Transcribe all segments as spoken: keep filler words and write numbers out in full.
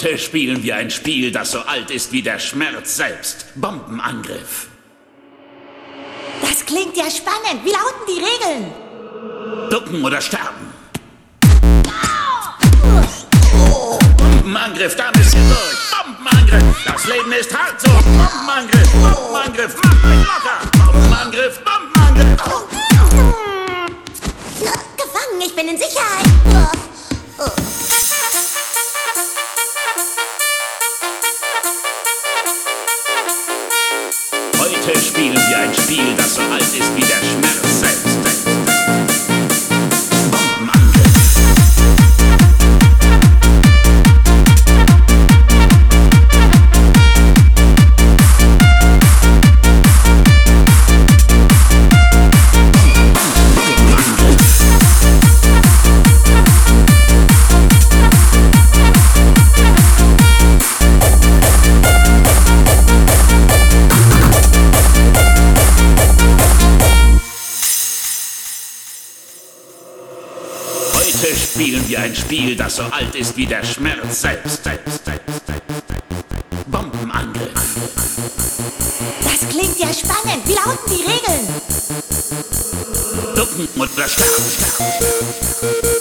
Heute spielen wir ein Spiel, das so alt ist wie der Schmerz selbst. Bombenangriff. Das klingt ja spannend. Wie lauten die Regeln? Ducken oder sterben. Bombenangriff, da müsst ihr durch. Bombenangriff, das Leben ist hart so. Bombenangriff, Bombenangriff, macht mich locker. Bombenangriff, Bombenangriff. Gefangen, ich bin in Sicherheit. Heute spielen wir ein Spiel, das so alt ist wie der Schmerz selbst. Heute spielen wir ein Spiel, das so alt ist wie der Schmerz selbst. Bombenangriff. Das klingt ja spannend. Wie lauten die Regeln? Ducken oder sterben, sterben.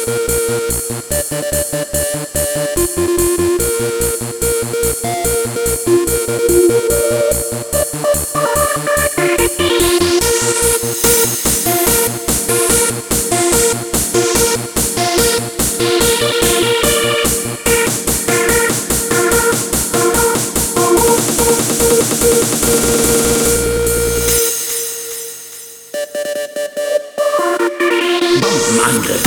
Bombenangriff.